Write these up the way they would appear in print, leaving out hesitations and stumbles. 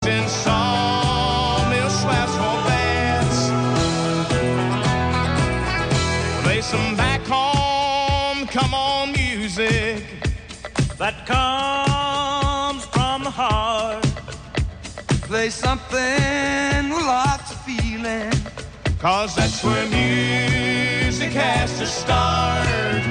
in sawmill slabs for bands. Play some back home, come on music that comes from the heart. Play something with lots of feeling, 'cause that's where music has to start.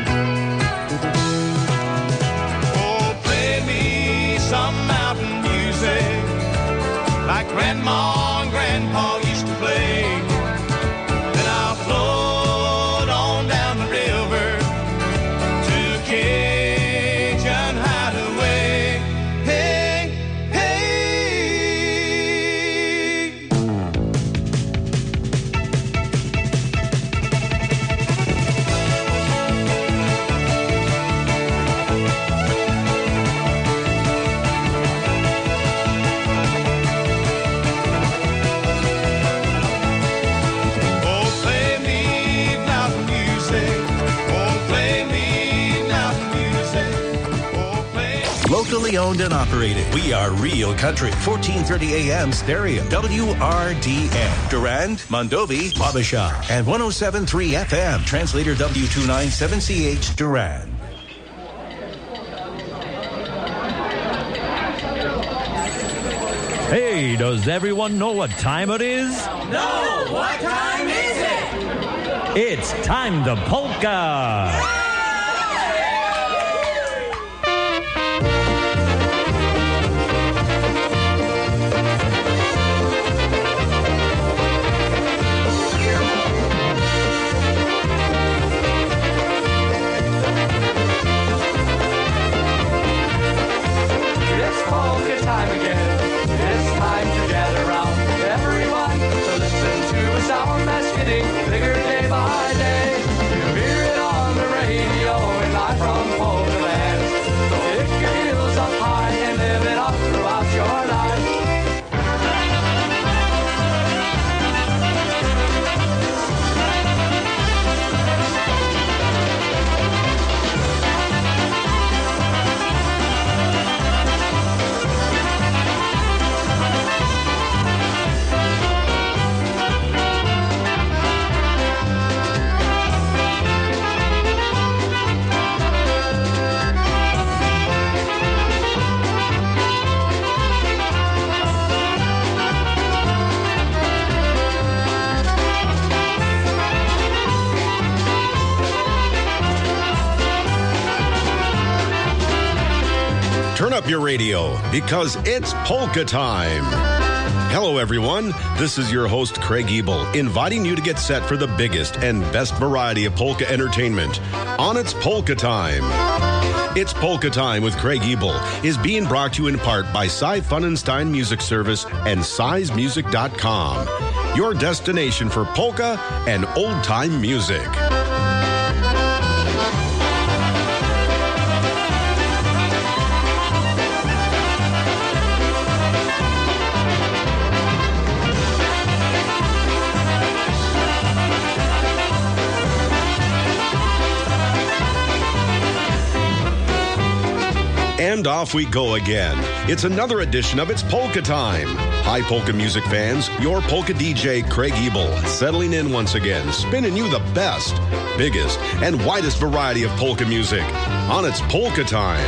Oh, play me some mountain music like Grandma and Grandpa used to play. Then I'll float on down the river to Cajun Hideaway. Hey, hey. Locally owned and operated. We are Real Country. 1430 AM stereo. WRDN. Durand, Mondovi, Wabasha. And 107.3 FM. Translator W297CH Durand. Hey, does everyone know what time it is? No! What time is it? It's time to polka! It's polka time again. It's time to gather round, everyone, to listen to a sound that's getting bigger day by day. You hear it on the radio and live from polka land. So pick your heels up high and live it up throughout your life. Turn up your radio because it's polka time. Hello, everyone. This is your host, Craig Ebel, inviting you to get set for the biggest and best variety of polka entertainment on It's Polka Time. It's Polka Time with Craig Ebel is being brought to you in part by Cy Funenstein Music Service and SizMusic.com, your destination for polka and old-time music. And off we go again. It's another edition of It's Polka Time. Hi, polka music fans. Your polka DJ, Craig Ebel, settling in once again, spinning you the best, biggest, and widest variety of polka music on It's Polka Time.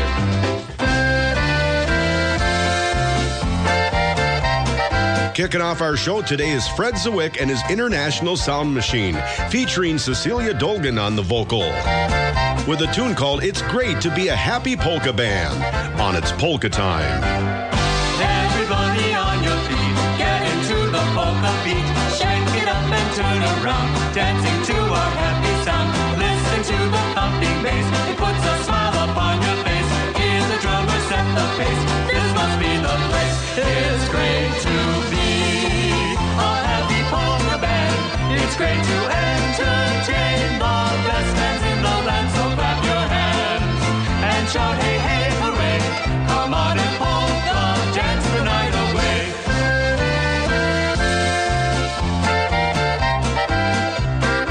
Kicking off our show today is Fred Zawick and his International Sound Machine, featuring Cecilia Dolgan on the vocal, with a tune called It's Great to Be a Happy Polka Band on It's Polka Time. Everybody on your feet, get into the polka beat. Shake it up and turn around, dancing to our happy sound. Listen to the thumping bass, it puts a smile upon your face. Hear the drummer set the pace, this must be the place. It's great to be a happy polka band. It's great to entertain the best bands in the land. So clap your hands and shout hey, hey, hooray. Come on and polka, dance the night away.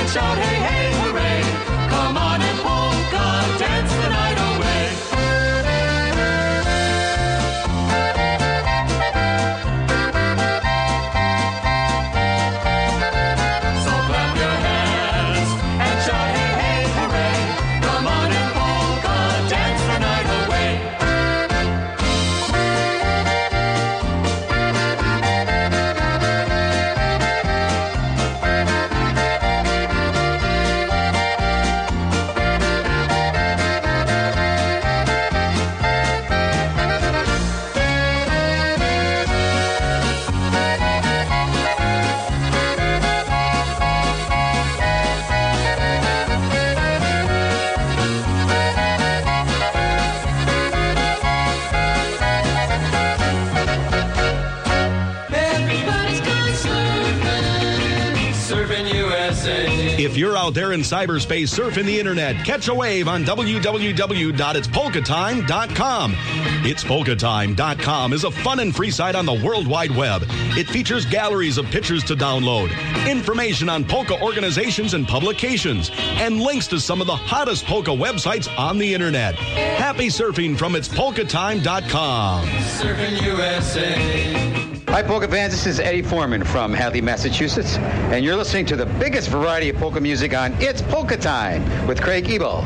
and shout hey, hey, hooray. Come on and polka dance the night away. So clap your hands and shout hey, hey, hooray. Come on and polka dance the night away. Everybody's going surfing. Surfing USA. If you're out there in cyberspace surfing the internet, catch a wave on www.itspolkatime.com. Itspolkatime.com is a fun and free site on the World Wide Web. It features galleries of pictures to download, information on polka organizations and publications, and links to some of the hottest polka websites on the internet. Happy surfing from itspolkatime.com. Surfing USA. Hi, polka fans. This is Eddie Foreman from Hadley, Massachusetts, and you're listening to the biggest variety of polka music on It's Polka Time with Craig Ebel.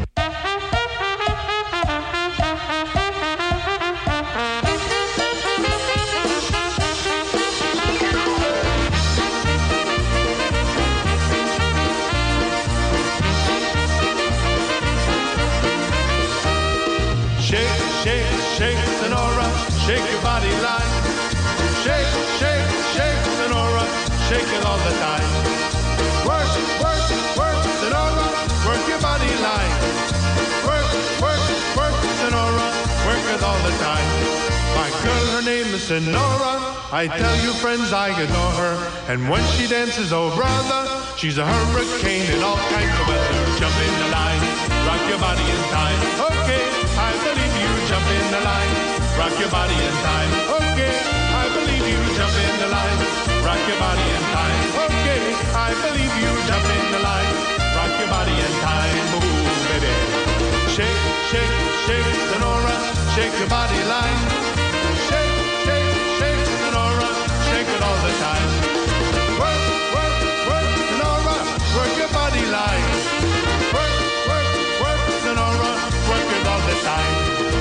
Shake, shake, shake, Sonora, shake your body line. Shake, shake, shake, Sonora, shake it all the time. Work, work, work, Sonora, work your body line. Work, work, work, Sonora, work it all the time. My girl, her name is Sonora. I tell you, friends, I adore her. And when she dances, oh brother, she's a hurricane in all kinds of weather. Jump in the line, rock your body in time. Okay, I believe you. Jump in the line, rock your body in time. Okay, I believe you. Jump in the line, rock your body in time. Okay, I believe you. Jump in the line, rock your body in time. Ooh, baby. Shake, shake, shake, Sonora, shake your body line. Shake, shake, shake, Sonora, shake it all the time. Work, work, work, Sonora, work your body line. Work, work, work, Sonora, work it all the time.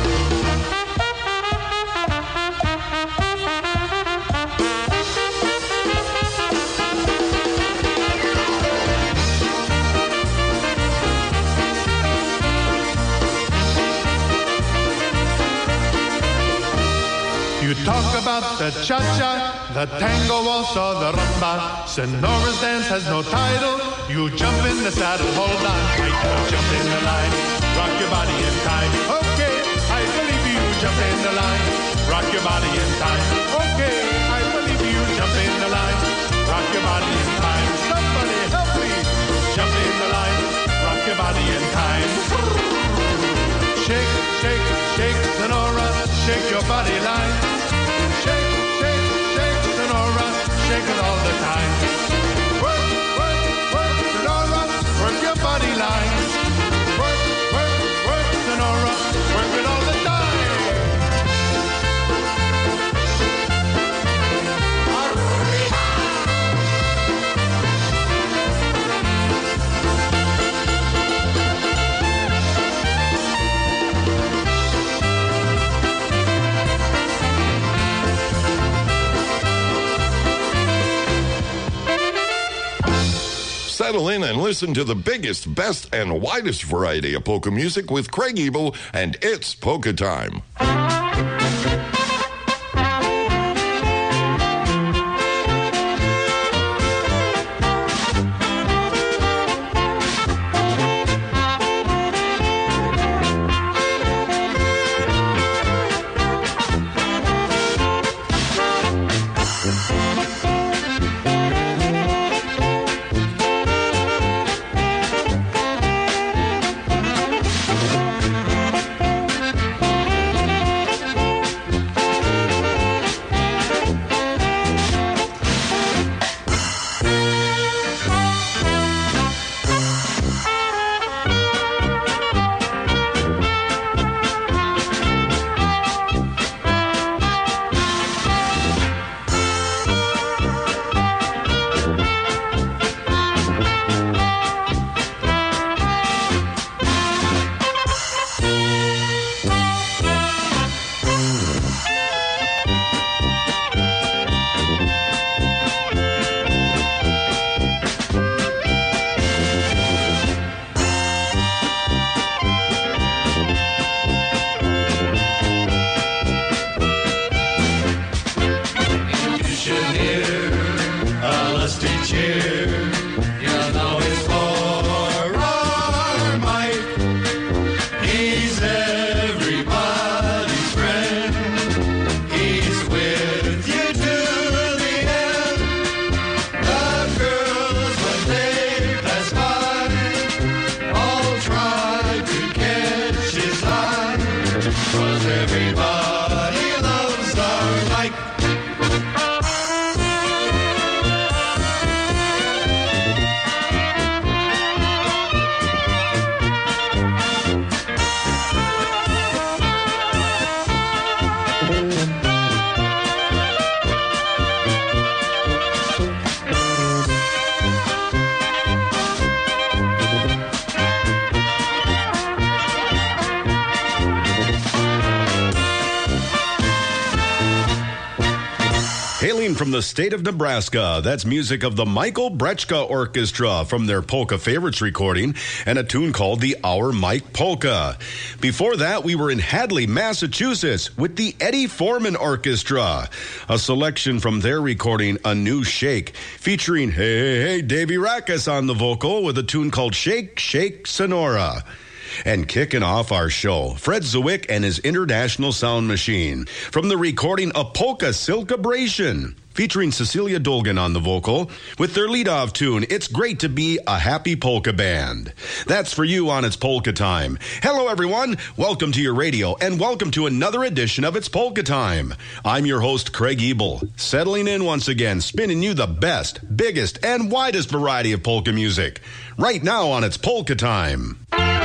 You talk about the cha-cha, the tango waltz or the rumba. Sonora's dance has no title. You jump in the saddle, hold on tight. Jump in the line, rock your body in time. Okay, I believe you. Jump in the line, rock your body in time. Okay, I believe you. Jump in the line, rock your body in time. Somebody help me. Jump in the line, rock your body in time. Shake, shake, shake, Sonora, shake your body line. Shake, shake, shake, Sonora, shake it all the time. Work, work, work, Sonora, work your body line. Work, work, work, Sonora, work it all the time. Settle in and listen to the biggest, best, and widest variety of polka music with Craig Ebel, and it's Polka Time. everybody loves our Mike. Hailing from the state of Nebraska, that's music of the Michael Brechka Orchestra from their Polka Favorites recording and a tune called the Our Mike Polka. Before that, we were in Hadley, Massachusetts with the Eddie Foreman Orchestra, a selection from their recording A New Shake, featuring Hey Davy Rackus on the vocal with a tune called Shake, Shake, Sonora. And kicking off our show, Fred Zwick and his International Sound Machine from the recording A Polka Silkabration, featuring Cecilia Dolgan on the vocal with their leadoff tune, It's Great to Be a Happy Polka Band. That's for you on It's Polka Time. Hello, everyone. Welcome to your radio, and welcome to another edition of It's Polka Time. I'm your host, Craig Ebel, settling in once again, spinning you the best, biggest, and widest variety of polka music. Right now on It's Polka Time.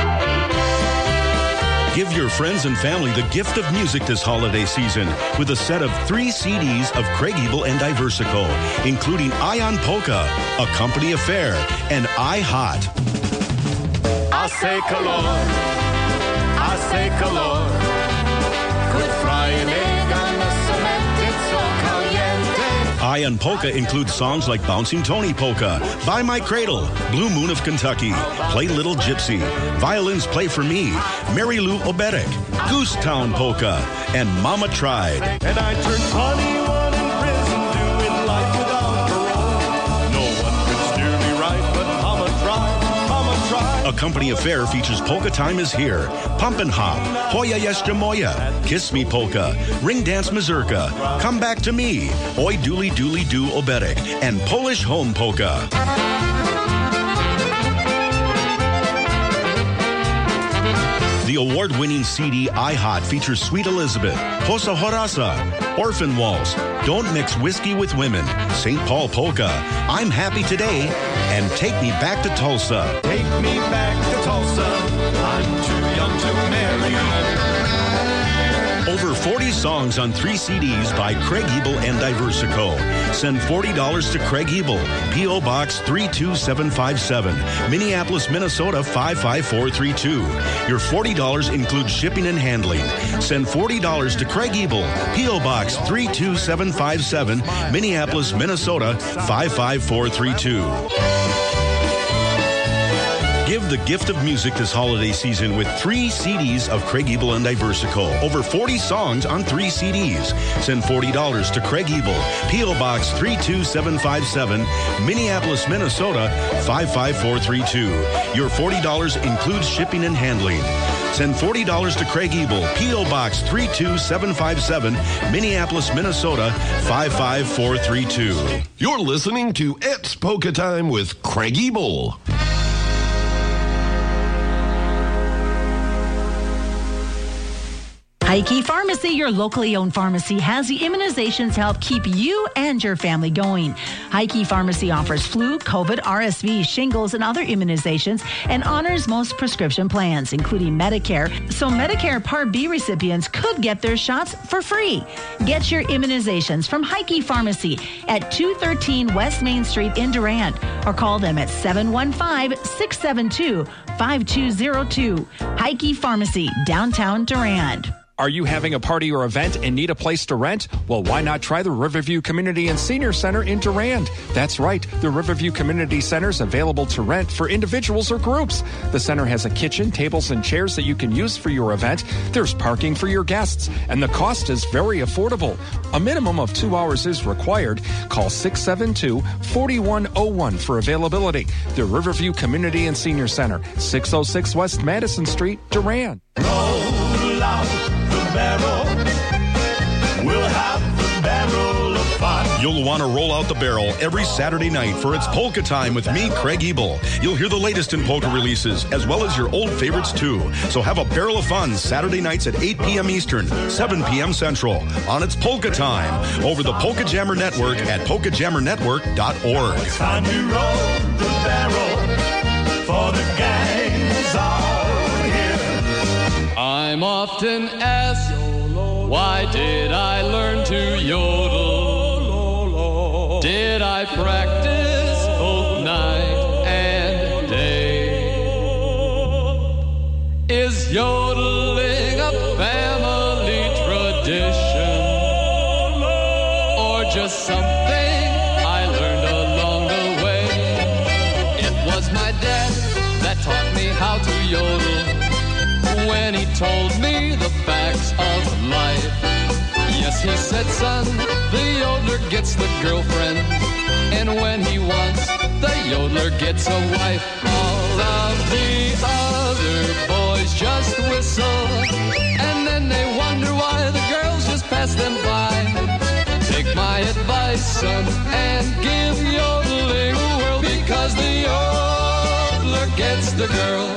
Give your friends and family the gift of music this holiday season with a set of 3 CDs of Craig Ebel and Diversico, including Ion Polka, A Company Affair, and I Hot. I say color, I say color. Could fry an egg on the cement, it's so caliente. Ion Polka includes songs like Bouncing Tony Polka, By My Cradle, Blue Moon of Kentucky, Play Little Gypsy, Violins Play for Me, Mary Lou Oberek, Goose Town Polka, and Mama Tried. And I turned 21 in prison, doing life without parole. No one could steer me right, but Mama tried, Mama tried. A Company Affair features Polka Time Is Here, Pumpin' Hop, Hoya Jeszcze Moja, Kiss Me Polka, Ring Dance Mazurka, Come Back to Me, Oj Dooley Dooley Doo Oberek, and Polish Home Polka. The award-winning CD I Hot features Sweet Elizabeth, Hosa Horasa, Orphan Waltz, Don't Mix Whiskey with Women, St. Paul Polka, I'm Happy Today, and Take Me Back to Tulsa. Take me back to Tulsa, I'm too young to marry. Over 40 songs on 3 CDs by Craig Ebel and Diversico. Send $40 to Craig Ebel, P.O. Box 32757, Minneapolis, Minnesota 55432. Your $40 includes shipping and handling. Send $40 to Craig Ebel, P.O. Box 32757, Minneapolis, Minnesota 55432. Give the gift of music this holiday season with 3 CDs of Craig Ebel and Diversico. Over 40 songs on 3 CDs. Send $40 to Craig Ebel, P.O. Box 32757, Minneapolis, Minnesota 55432. Your $40 includes shipping and handling. Send $40 to Craig Ebel, P.O. Box 32757, Minneapolis, Minnesota 55432. You're listening to It's Polka Time with Craig Ebel. Heike Pharmacy, your locally owned pharmacy, has the immunizations to help keep you and your family going. Heike Pharmacy offers flu, COVID, RSV, shingles, and other immunizations and honors most prescription plans, including Medicare. So Medicare Part B recipients could get their shots for free. Get your immunizations from Heike Pharmacy at 213 West Main Street in Durand, or call them at 715-672-5202. Heike Pharmacy, downtown Durand. Are you having a party or event and need a place to rent? Well, why not try the Riverview Community and Senior Center in Durand? That's right, the Riverview Community Center is available to rent for individuals or groups. The center has a kitchen, tables, and chairs that you can use for your event. There's parking for your guests, and the cost is very affordable. A minimum of 2 hours is required. Call 672-4101 for availability. The Riverview Community and Senior Center, 606 West Madison Street, Durand. Barrel. We'll have the barrel of fun. You'll want to roll out the barrel every Saturday night for It's Polka Time with me, Craig Ebel. You'll hear the latest in polka releases, as well as your old favorites too. So have a barrel of fun Saturday nights at 8 p.m. Eastern, 7 p.m. Central on It's Polka Time over the Polka Jammer Network at polkajammernetwork.org. It's time to roll the barrel for the gang's all here. I'm often asked, why did I learn to yodel? Did I practice both night and day? Is yodeling a family tradition? Or just something I learned along the way? It was my dad that taught me how to yodel when he told me the facts of life. Yes, he said, son, the yodeler gets the girlfriend, and when he wants, the yodeler gets a wife. All of the other boys just whistle, and then they wonder why the girls just pass them by. Take my advice, son, and give yodeling a whirl, because the yodeler gets the girl.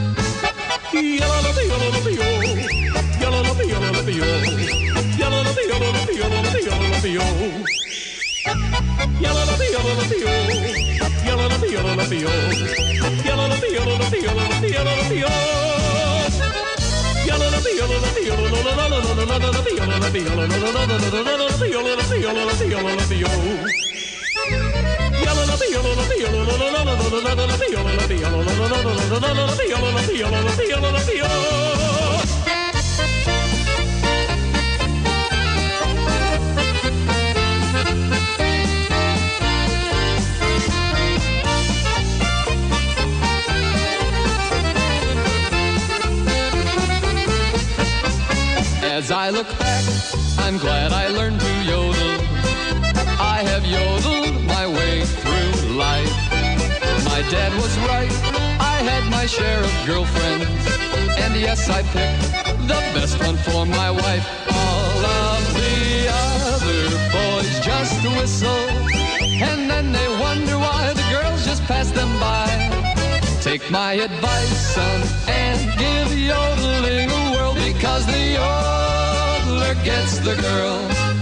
As I look back, I'm glad I learned to yodel. I have yodeled my way through life. My dad was right, I had my share of girlfriends, and yes, I picked the best one for my wife. All of the other boys just whistle, and then they wonder why the girls just pass them by. Take my advice, son, and give yodeling a whirl, because the yodeler gets the girl.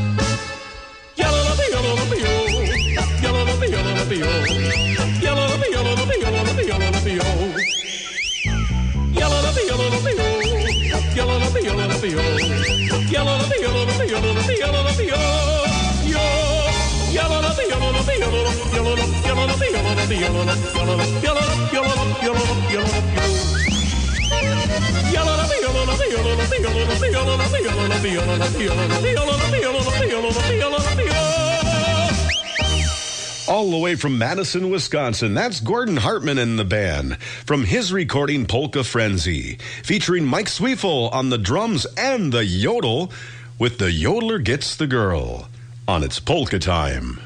All the way from Madison, Wisconsin, that's Gordon Hartman and the band from his recording Polka Frenzy, featuring Mike Sweefel on the drums and the yodel with The Yodeler Gets the Girl on It's Polka Time.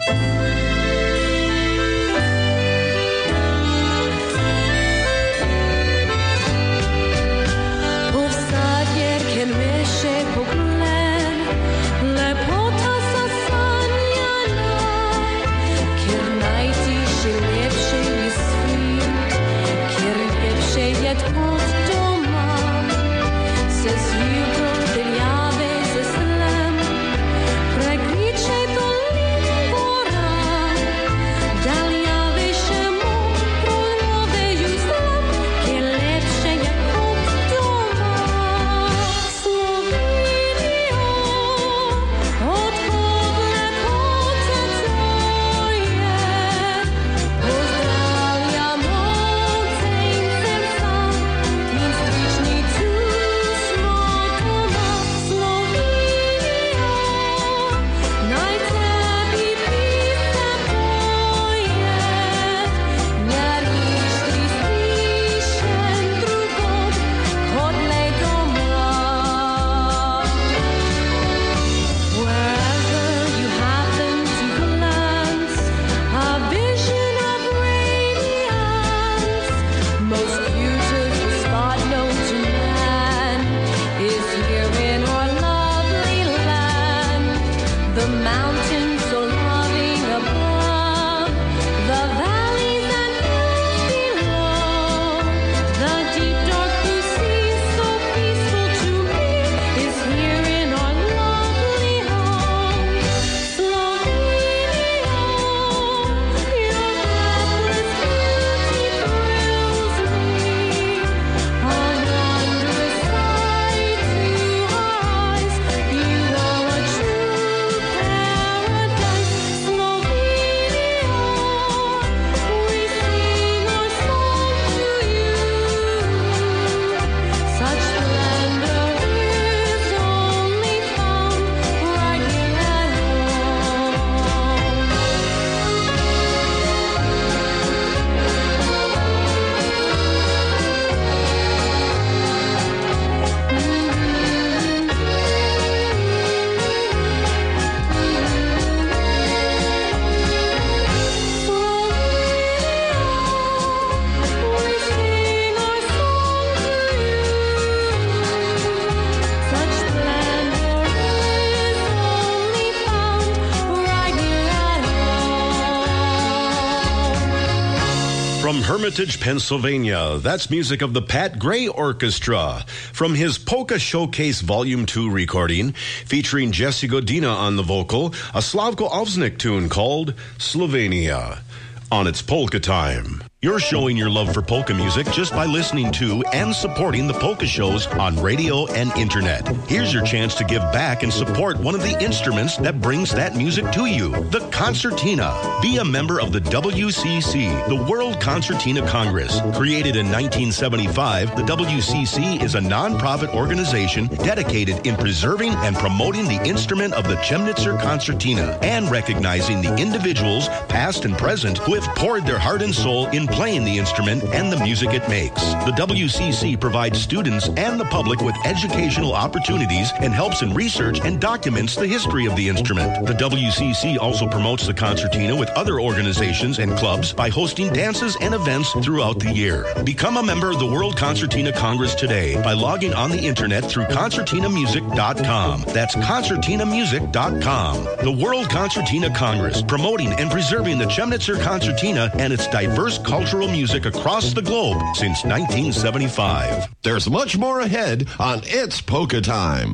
Hermitage, Pennsylvania. That's music of the Pat Gray Orchestra from his Polka Showcase Volume 2 recording, featuring Jesse Godina on the vocal, a Slavko Ovsnik tune called Slovenia. On It's Polka Time. You're showing your love for polka music just by listening to and supporting the polka shows on radio and internet. Here's your chance to give back and support one of the instruments that brings that music to you, the concertina. Be a member of the WCC, the World Concertina Congress. Created in 1975, the WCC is a non-profit organization dedicated in preserving and promoting the instrument of the Chemnitzer concertina and recognizing the individuals, past and present, who have poured their heart and soul in playing the instrument and the music it makes. The WCC provides students and the public with educational opportunities and helps in research and documents the history of the instrument. The WCC also promotes the concertina with other organizations and clubs by hosting dances and events throughout the year. Become a member of the World Concertina Congress today by logging on the internet through concertinamusic.com. That's concertinamusic.com. The World Concertina Congress, promoting and preserving the Chemnitzer concertina and its diverse cultural music across the globe since 1975. There's much more ahead on It's Polka Time.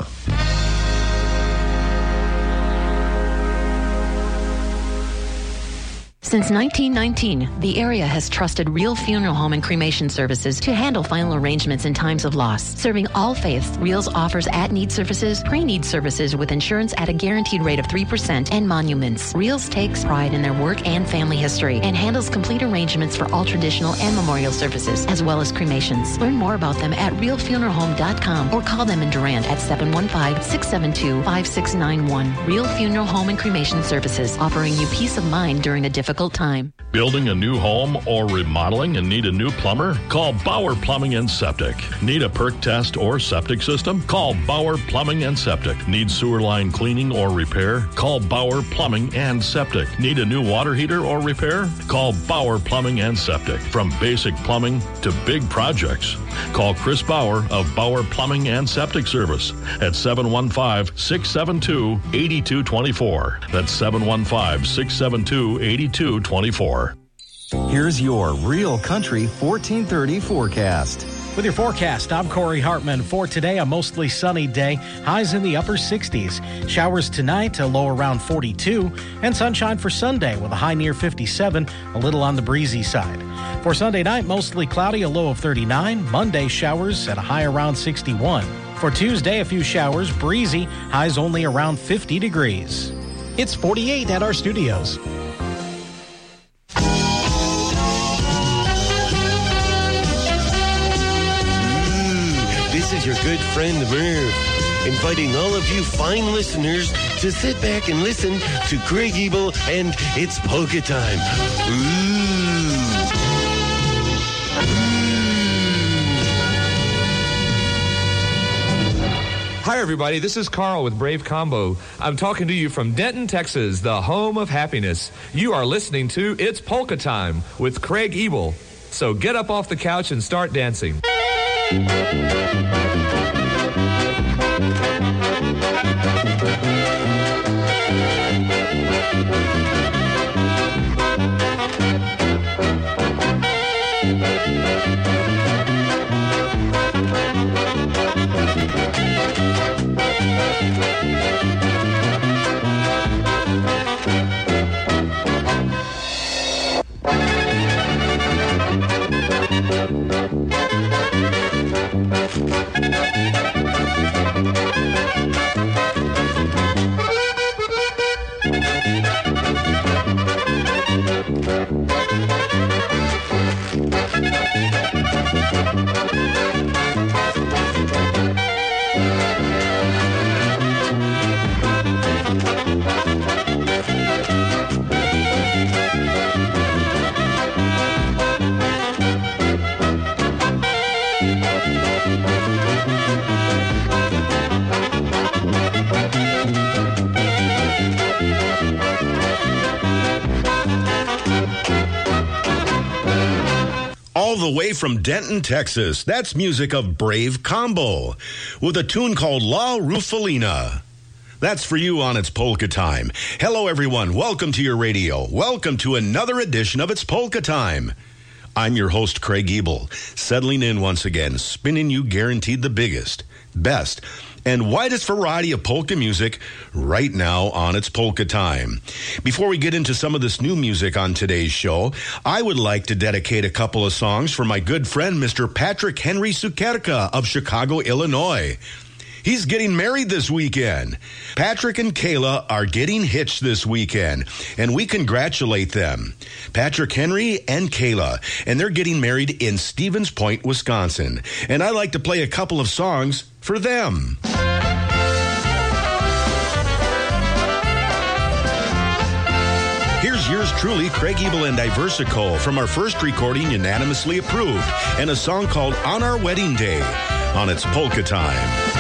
Since 1919, the area has trusted Real Funeral Home and Cremation Services to handle final arrangements in times of loss. Serving all faiths, Reals offers at-need services, pre-need services with insurance at a guareteed rate of 3%, and monuments. Reals takes pride in their work and family history and handles complete arrangements for all traditional and memorial services, as well as cremations. Learn more about them at realfuneralhome.com or call them in Durand at 715-672-5691. Real Funeral Home and Cremation Services, offering you peace of mind during a difficult time. Building a new home or remodeling and need a new plumber? Call Bauer Plumbing and Septic. Need a perk test or septic system? Call Bauer Plumbing and Septic. Need sewer line cleaning or repair? Call Bauer Plumbing and Septic. Need a new water heater or repair? Call Bauer Plumbing and Septic. From basic plumbing to big projects. Call Chris Bauer of Bauer Plumbing and Septic Service at 715-672-8224. That's 715-672-8224. Here's your Real Country 1430 forecast. With your forecast, I'm Corey Hartman. For today, a mostly sunny day, highs in the upper 60s. Showers tonight, a low around 42, and sunshine for Sunday with a high near 57, a little on the breezy side. For Sunday night, mostly cloudy, a low of 39. Monday, showers at a high around 61. For Tuesday, a few showers, breezy, highs only around 50 degrees. It's 48 at our studios. This is your good friend Merv, inviting all of you fine listeners to sit back and listen to Craig Ebel and It's Polka Time. Hi, everybody. This is Carl with Brave Combo. I'm talking to you from Denton, Texas, the home of happiness. You are listening to It's Polka Time with Craig Ebel. So get up off the couch and start dancing. All the way from Denton, Texas, that's music of Brave Combo with a tune called La Rufalina. That's for you on It's Polka Time. Hello, everyone. Welcome to your radio. Welcome to another edition of It's Polka Time. I'm your host, Craig Ebel, settling in once again, spinning you guaranteed the biggest, best, and widest variety of polka music right now on It's Polka Time. Before we get into some of this new music on today's show, I would like to dedicate a couple of songs for my good friend, Mr. Patrick Henry Sukerka of Chicago, Illinois. He's getting married this weekend. Patrick and Kayla are getting hitched this weekend, and we congratulate them. Patrick Henry and Kayla, and they're getting married in Stevens Point, Wisconsin. And I'd like to play a couple of songs for them. Here's yours truly, Craig Ebel and Diversico, from our first recording, unanimously approved, and a song called On Our Wedding Day on It's Polka Time.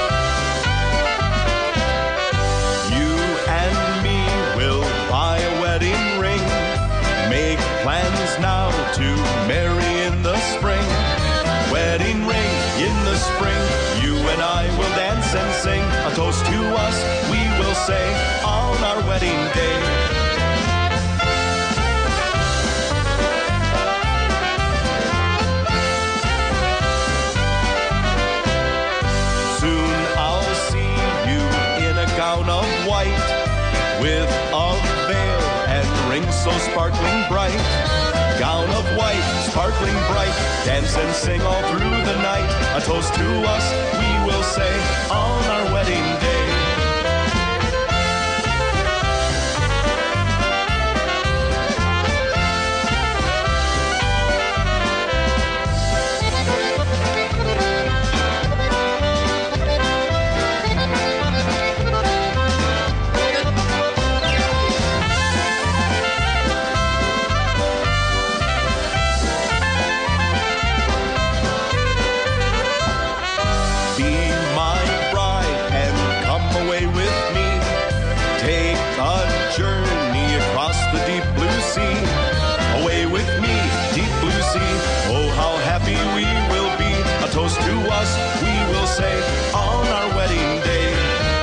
Plans now to marry in the spring. Wedding ring in the spring. You and I will dance and sing. A toast to us we will say on our wedding day. Soon I'll see you in a gown of white, with a veil and rings so sparkling bright. Gown of white, sparkling bright, dance and sing all through the night. A toast to us we will say on our wedding day. Toast to us, we will say on our wedding day.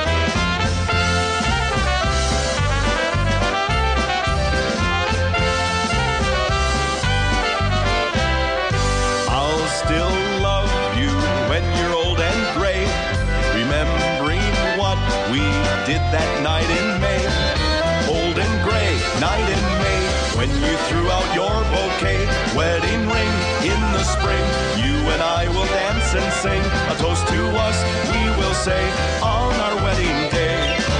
I'll still love you when you're old and gray, remembering what we did that night in May. Old and gray, night in May, when you threw out your bouquet. Wedding ring in the spring, you and I will dance and sing. A toast to us we will say on our wedding day.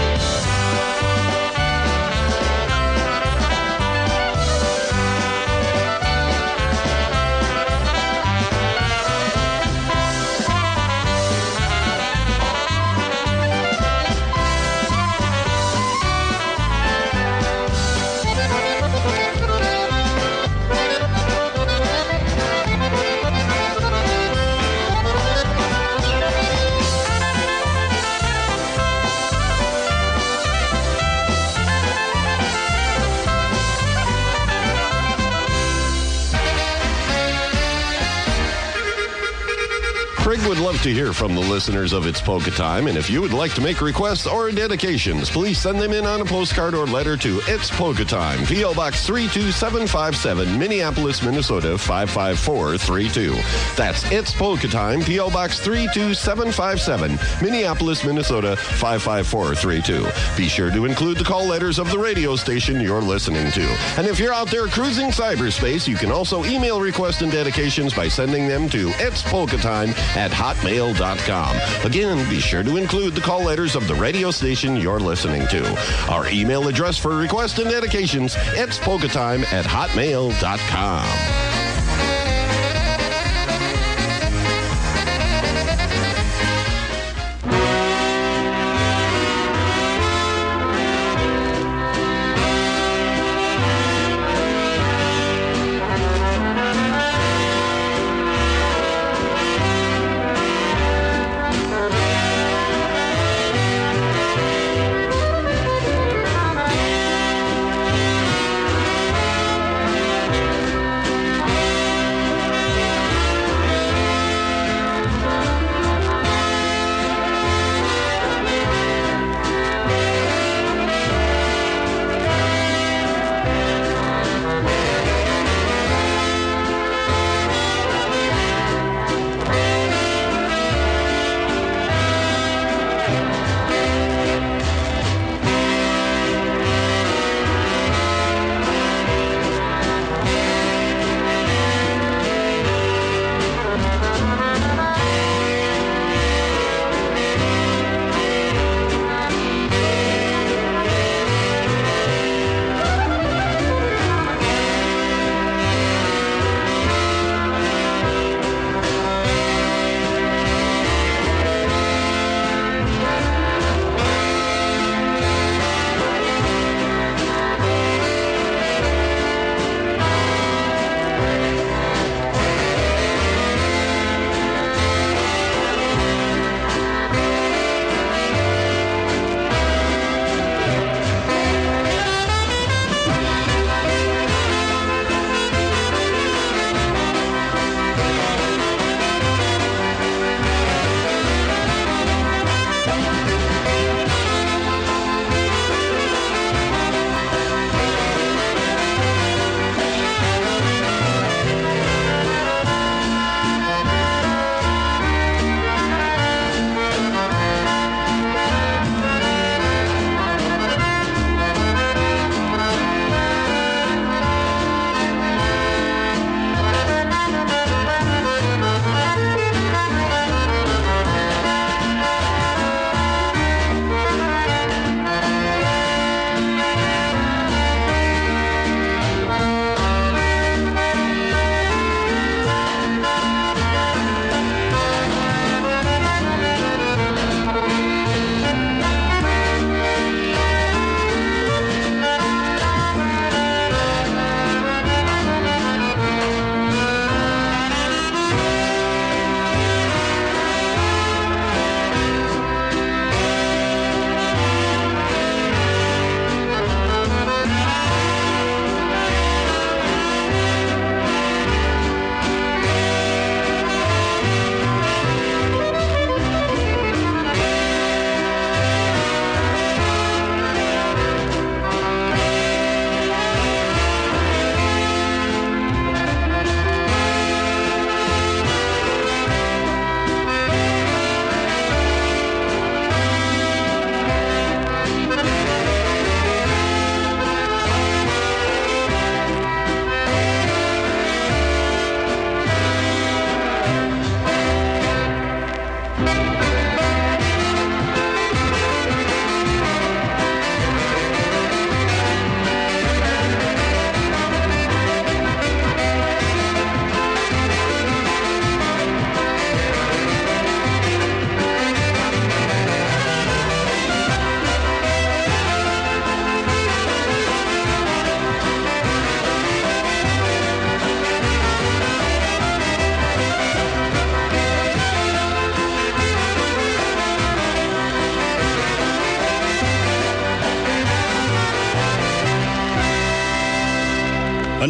Craig would love to hear from the listeners of It's Polka Time, and if you would like to make requests or dedications, please send them in on a postcard or letter to It's Polka Time, P.O. Box 32757, Minneapolis, Minnesota 55432. That's It's Polka Time, P.O. Box 32757, Minneapolis, Minnesota 55432. Be sure to include the call letters of the radio station you're listening to. And if you're out there cruising cyberspace, you can also email requests and dedications by sending them to itspolkatime@hotmail.com. Again, be sure to include the call letters of the radio station you're listening to. Our email address for requests and dedications, itspolkatime@hotmail.com.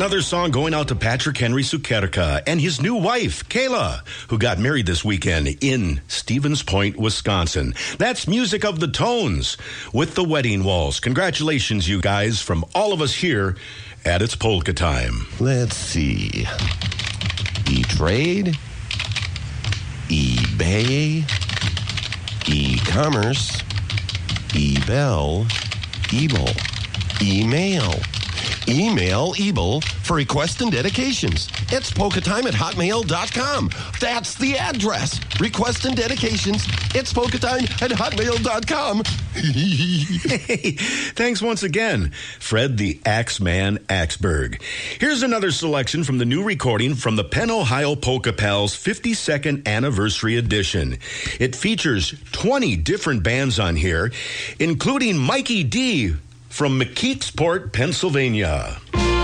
Another song going out to Patrick Henry Sukerka and his new wife, Kayla, who got married this weekend in Stevens Point, Wisconsin. That's Music of the Tones with the Wedding Waltz. Congratulations, you guys, from all of us here at It's Polka Time. Let's see. E-Trade, eBay, e-commerce, eBell, Ebel, email. Email Ebel for requests and dedications. It's polkatime@hotmail.com. That's the address. Requests and dedications. It's polkatime@hotmail.com. Hey, thanks once again, Fred the Axeman Axberg. Here's another selection from the new recording from the Penn, Ohio Polka Pals 52nd Anniversary Edition. It features 20 different bands on here, including Mikey D from McKeesport, Pennsylvania.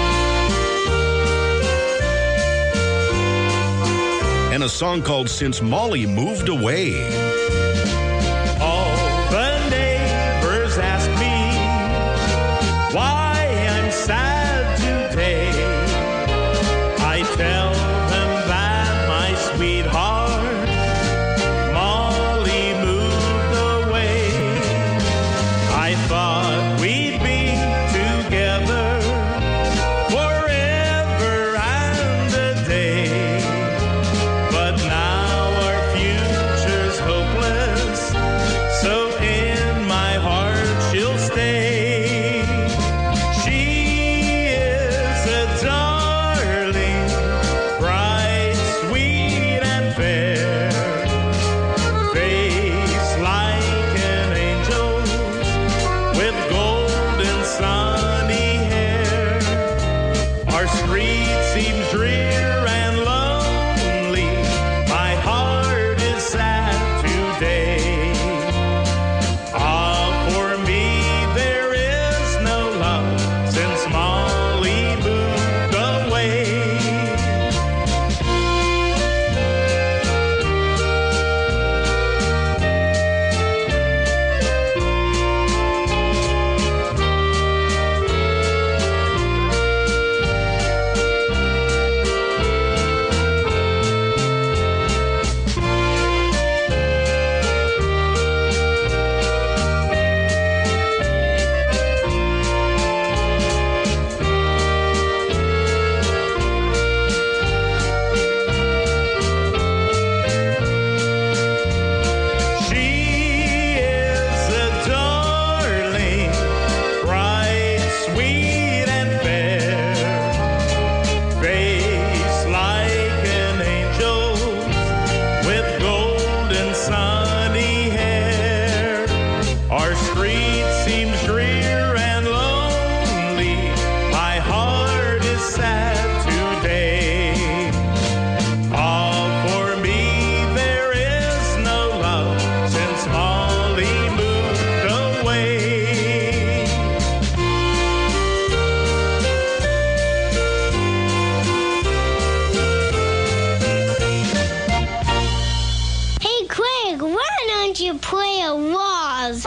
And a song called Since Molly Moved Away. All the neighbors ask me why I'm sad today. I tell them that my sweetheart Molly moved away. I thought we'd be together forever and a day, but now our future's hopeless, so in my heart she'll stay. She is a darling, bright, sweet, and fair, face like an angel's with golden sunny hair. Our street seems drear and lonely, my heart is sad today. Ah, for me there is no love since Molly moved away. She is a darling, bright, sweet, and fair, face like an angel's with golden sunny hair. Our street seems drear and lonely, my heart is sad today. Ah, for me there is no love since Molly moved away. Hey, Craig, why don't you play a waltz?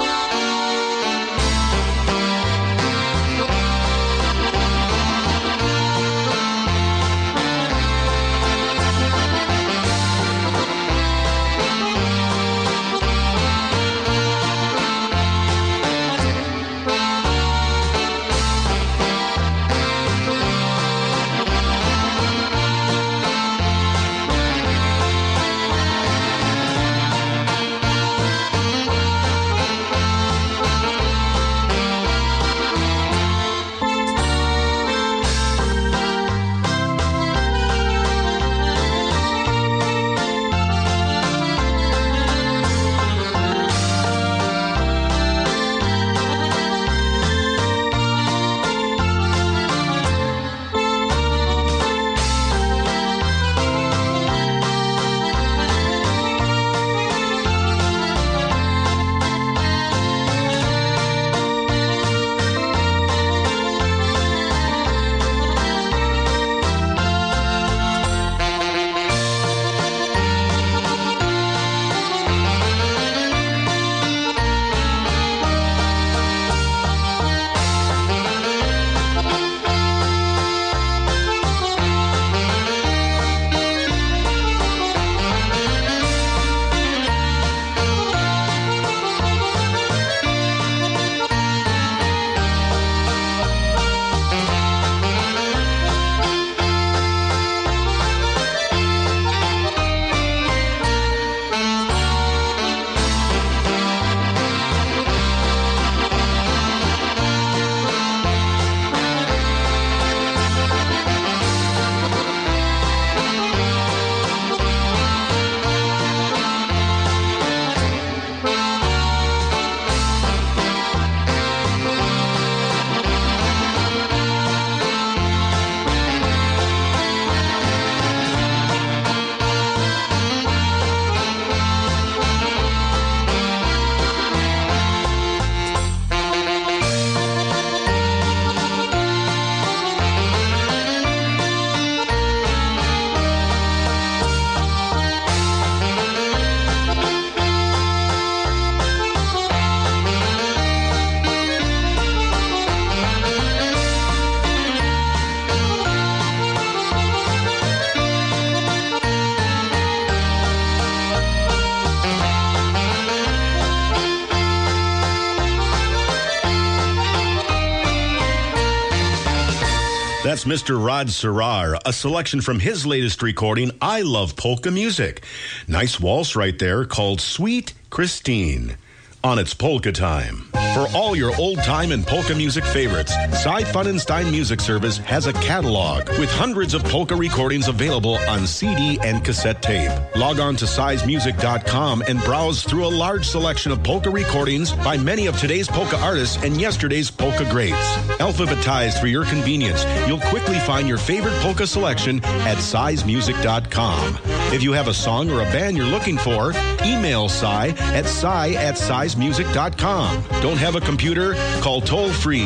That's Mr. Rod Serrar, a selection from his latest recording, I Love Polka Music. Nice waltz right there called Sweet Christine. On It's Polka Time. For all your old-time and polka music favorites, Cy Funenstein Music Service has a catalog with hundreds of polka recordings available on CD and cassette tape. Log on to sizemusic.com and browse through a large selection of polka recordings by many of today's polka artists and yesterday's polka greats. Alphabetized for your convenience, you'll quickly find your favorite polka selection at sizemusic.com. If you have a song or a band you're looking for, email Cy at sizemusic.com. Don't have a computer? Call toll-free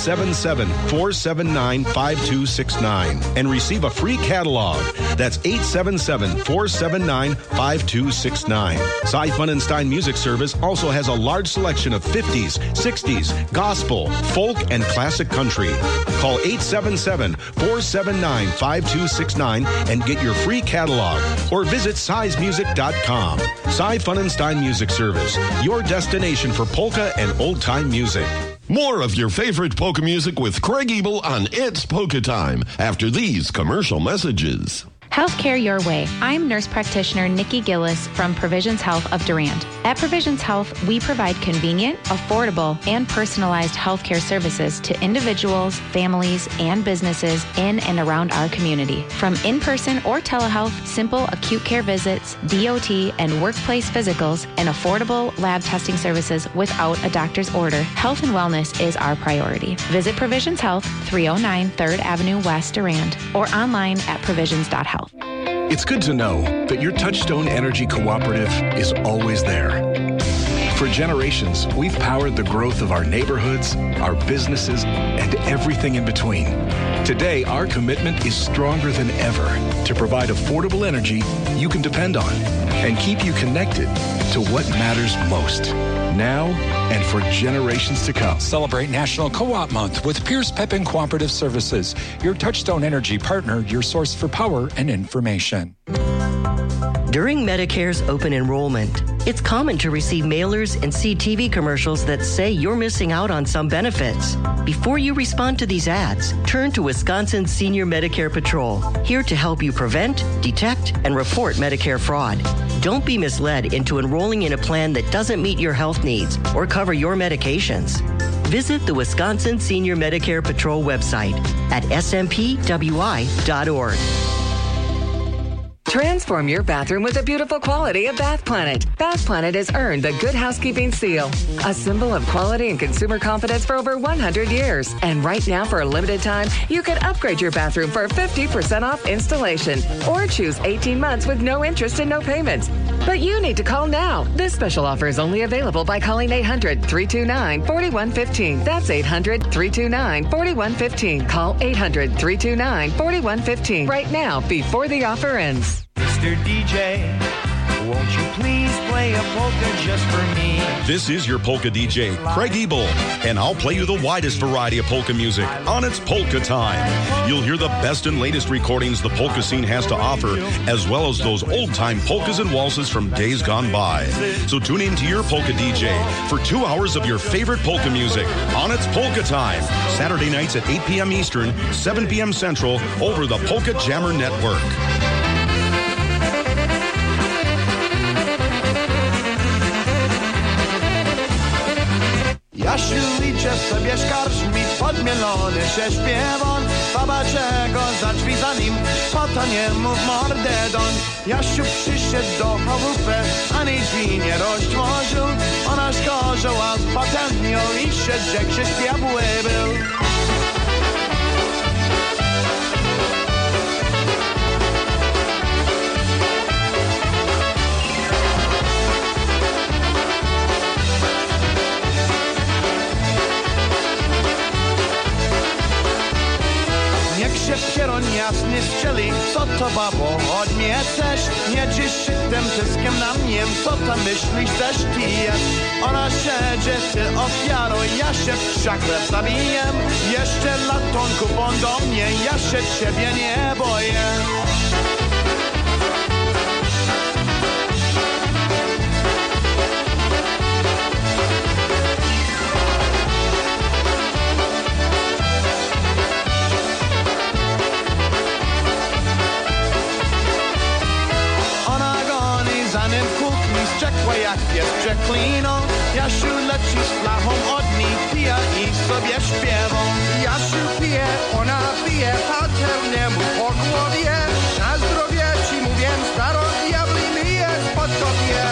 877-479-5269 and receive a free catalog. That's 877-479-5269. Cy Funenstein Music Service also has a large selection of 50s, 60s, gospel, folk, and classic country. Call 877-479-5269 and get your free catalog or visit sizemusic.com. Cy Funenstein Music Service, your destination for polka and old-time music. More of your favorite polka music with Craig Ebel on It's Polka Time after these commercial messages. Healthcare your way. I'm nurse practitioner Nikki Gillis from Provisions Health of Durand. At Provisions Health, we provide convenient, affordable, and personalized healthcare services to individuals, families, and businesses in and around our community. From in-person or telehealth, simple acute care visits, DOT, and workplace physicals, and affordable lab testing services without a doctor's order, health and wellness is our priority. Visit Provisions Health, 309 3rd Avenue West, Durand, or online at provisions.health. It's good to know that your Touchstone Energy Cooperative is always there. For generations, we've powered the growth of our neighborhoods, our businesses, and everything in between. Today, our commitment is stronger than ever to provide affordable energy you can depend on and keep you connected to what matters most, now and for generations to come. Celebrate National Co-op Month with Pierce Pepin Cooperative Services, your Touchstone Energy partner, your source for power and information. During Medicare's open enrollment, it's common to receive mailers and see TV commercials that say you're missing out on some benefits. Before you respond to these ads, turn to Wisconsin Senior Medicare Patrol, here to help you prevent, detect, and report Medicare fraud. Don't be misled into enrolling in a plan that doesn't meet your health needs or cover your medications. Visit the Wisconsin Senior Medicare Patrol website at smpwi.org. Transform your bathroom with the beautiful quality of Bath Planet. Bath Planet has earned the Good Housekeeping Seal, a symbol of quality and consumer confidence for over 100 years. And right now, for a limited time, you can upgrade your bathroom for 50% off installation or choose 18 months with no interest and no payments. But you need to call now. This special offer is only available by calling 800-329-4115. That's 800-329-4115. Call 800-329-4115 right now before the offer ends. Mr. DJ, won't you please play a polka just for me? This is your polka DJ, Craig Ebel, and I'll play you the widest variety of polka music on It's Polka Time. You'll hear the best and latest recordings the polka scene has to offer, as well as those old-time polkas and waltzes from days gone by. So tune in to your polka DJ for 2 hours of your favorite polka music on It's Polka Time, Saturday nights at 8 p.m. Eastern, 7 p.m. Central, over the Polka Jammer Network. Jasiu, idzie sobie z karczmi, podmielony się śpiewon. Baba czego za drzwi za nim, po to nie mów mordę doń. Jasiu przyszedł do chałupy, a jej drzwi nie roztworzył. Ona zgorzała z patelnią i się rzekł, że diabły był. Niech się pieron jasny strzeli, co to babo, od mnie chcesz? Nie dziś tym tyskiem na mnie, co tam myślisz też ty jest? Ona siedzie, ty ofiaro, ja się w krzakrę zabiję. Jeszcze latonku bądź do mnie, ja się ciebie nie boję. panem kuchni, wściekła jak pies przeklino. Jasiu leci szlachą od nich, pija i sobie śpiewą. Jasiu pije, ona pije, paternemu po głowie. Na zdrowie ci mówię, staro diabli myje spod tobie.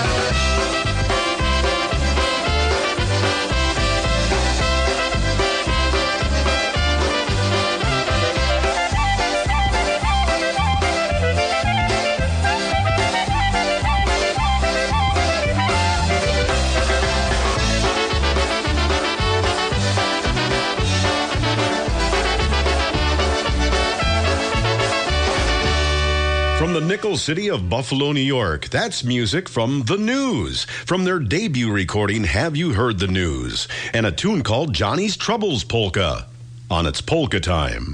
From the Nickel City of Buffalo, New York, that's music from The News. From their debut recording, Have You Heard the News? And a tune called Johnny's Troubles Polka on It's Polka Time.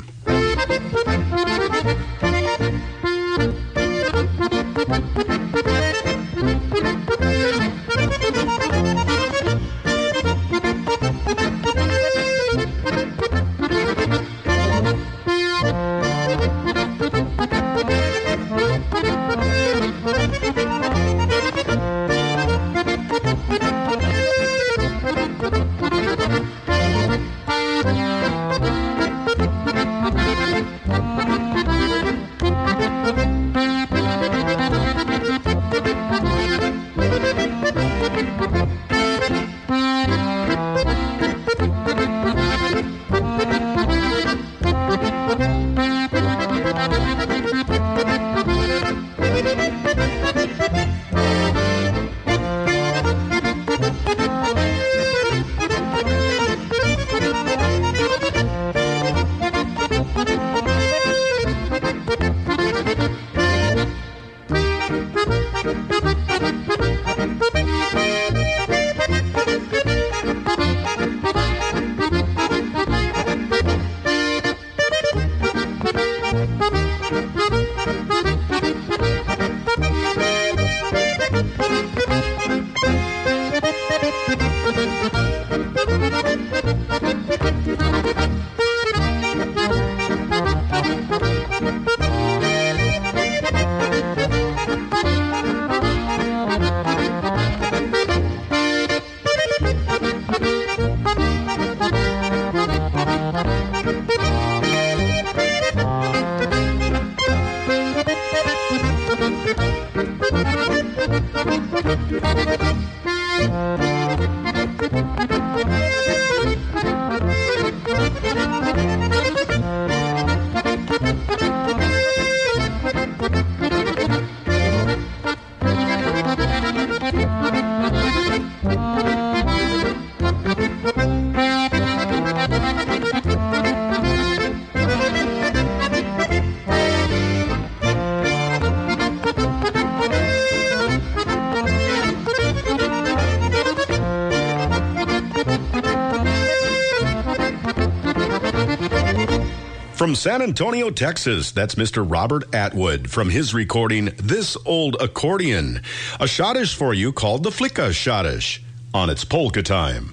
From San Antonio, Texas, that's Mr. Robert Atwood from his recording, This Old Accordion. A schottish for you called the Flicka Schottish on It's Polka Time.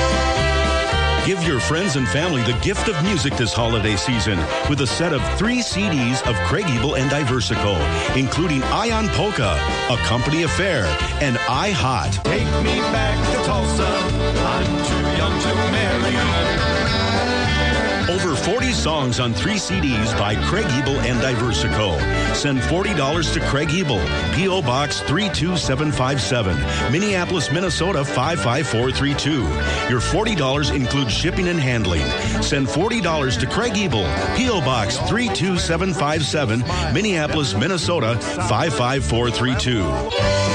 Give your friends and family the gift of music this holiday season with a set of 3 CDs of Craig Ebel and Diversico, including Ion Polka, A Company Affair, and I Hot. Take me back to Tulsa, I'm too young to marry. Over 40 songs on 3 CDs by Craig Ebel and Diversico. Send $40 to Craig Ebel, P.O. Box 32757, Minneapolis, Minnesota 55432. Your $40 includes shipping and handling. Send $40 to Craig Ebel, P.O. Box 32757, Minneapolis, Minnesota 55432.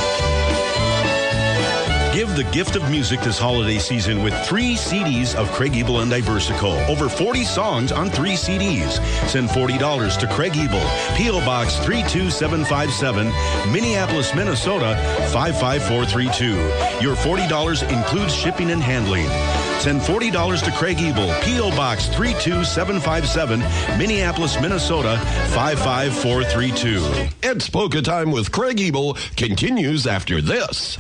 Give the gift of music this holiday season with 3 CDs of Craig Ebel and Diversico. Over 40 songs on 3 CDs. Send $40 to Craig Ebel, P.O. Box 32757, Minneapolis, Minnesota 55432. Your $40 includes shipping and handling. Send $40 to Craig Ebel, P.O. Box 32757, Minneapolis, Minnesota 55432. It's Polka Time with Craig Ebel continues after this.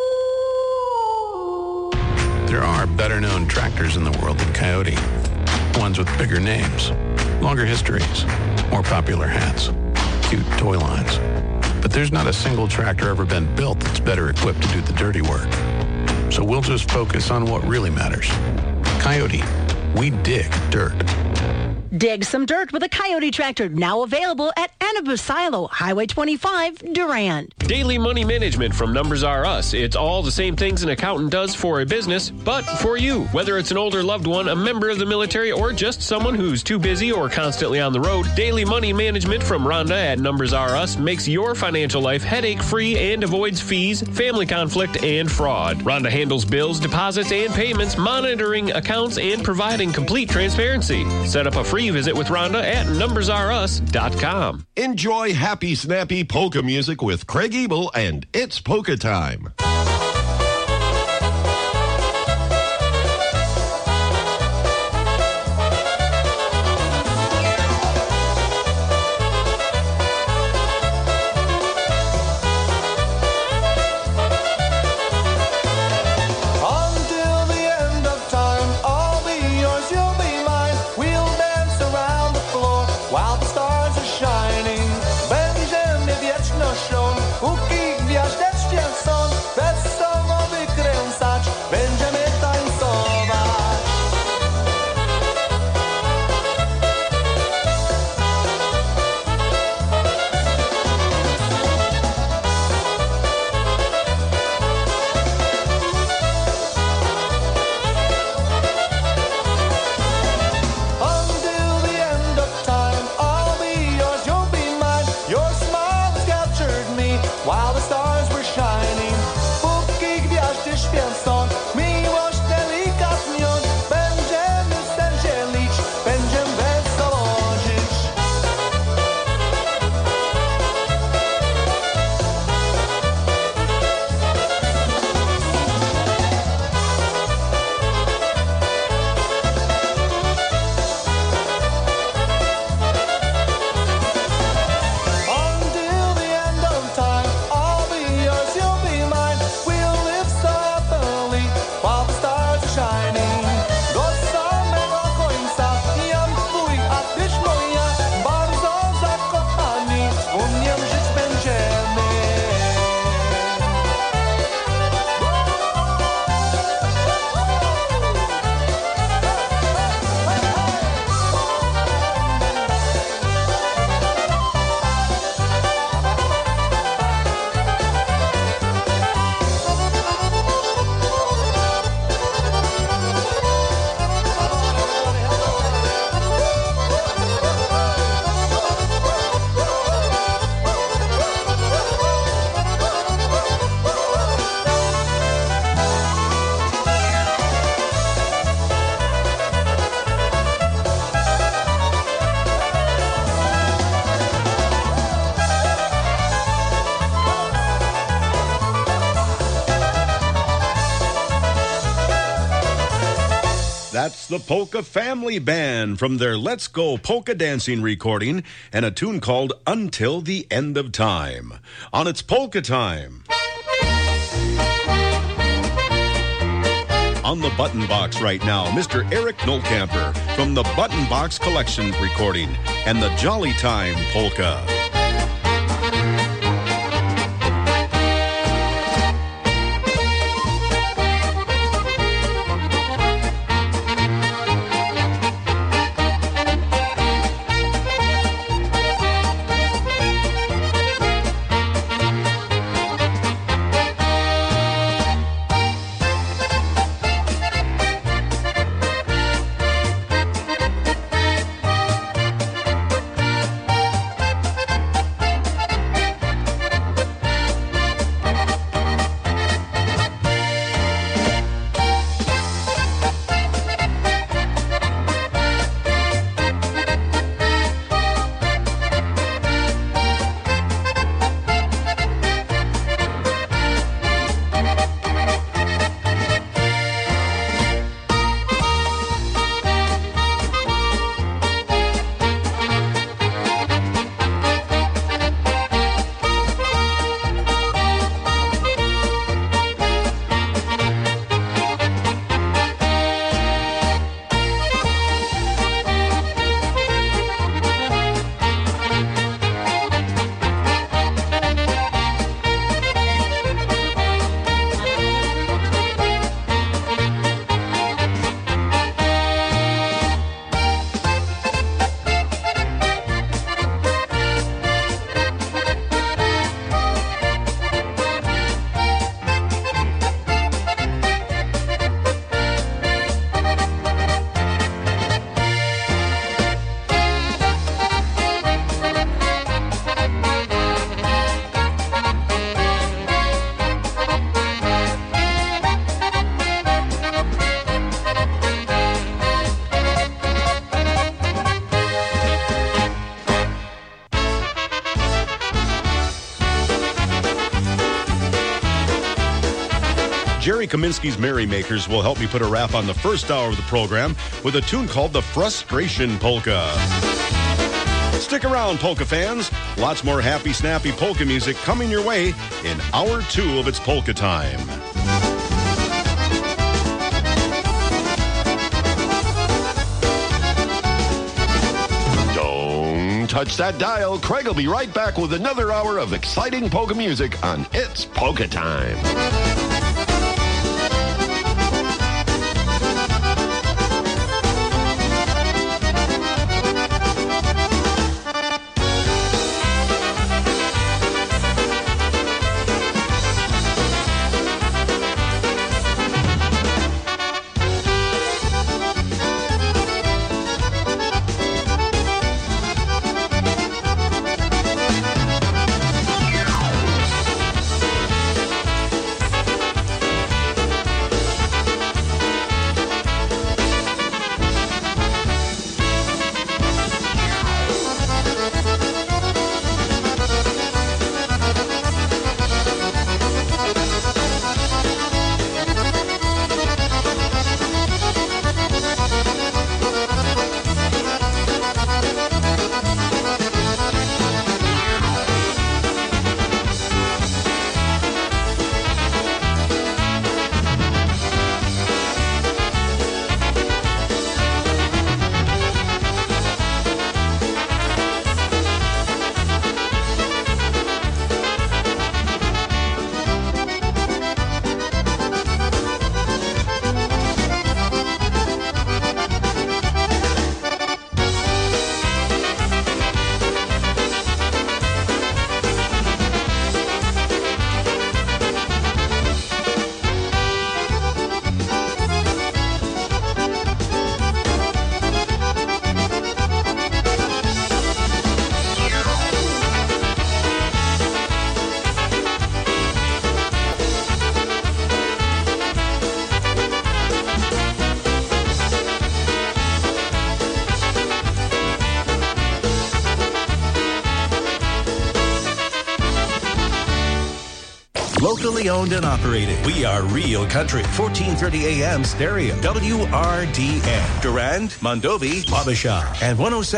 There are better-known tractors in the world than Coyote. ones with bigger names, longer histories, more popular hats, cute toy lines. But there's not a single tractor ever been built that's better equipped to do the dirty work. So we'll just focus on what really matters. Coyote, we dig dirt. Dig some dirt with a Coyote tractor, now available at Anabasilo, Highway 25, Durand. Daily money management from Numbers R Us. It's all the same things an accountant does for a business, but for you. Whether it's an older loved one, a member of the military, or just someone who's too busy or constantly on the road, daily money management from Rhonda at Numbers R Us makes your financial life headache-free and avoids fees, family conflict, and fraud. Rhonda handles bills, deposits, and payments, monitoring accounts, and providing complete transparency. Set up a free visit with Rhonda at numbersrus.com. Enjoy happy, snappy polka music with Craig Ebel and It's Polka Time. Until the end of time, I'll be yours, you'll be mine. We'll dance around the floor while the stars are shining. Będziemy wiecznością, póki gwiazd świecą, wesoło wykręcać, będziemy tańcować. Until the end of time, I'll be yours, you'll be mine. Your smile has captured me while the stars were shining. Póki gwiazdy świecą, miłość delikatnią, będziemy sen dzielić, będziemy wesoło żyć. Until the end of time, I'll be yours, you'll be mine. We'll live so happily while the stars are shining. Do samego końca, jam twój, a tyś moja, bardzo zakochani, wspólnie żyć będziemy. That's the Polka Family Band from their Let's Go Polka Dancing recording and a tune called Until the End of Time. On It's Polka Time. On the button box right now, Mr. Eric Nolkamper from the Button Box Collection recording and the Jolly Time Polka. Kaminsky's Merrymakers will help me put a wrap on the first hour of the program with a tune called the Frustration Polka. Stick around, polka fans. Lots more happy, snappy polka music coming your way in hour 2 of It's Polka Time. Touch that dial. Craig will be right back with another hour of exciting polka music on It's Polka Time. Locally owned and operated. We are Real Country. 1430 AM stereo. WRDN. Durand, Mondovi, Wabasha. And 107.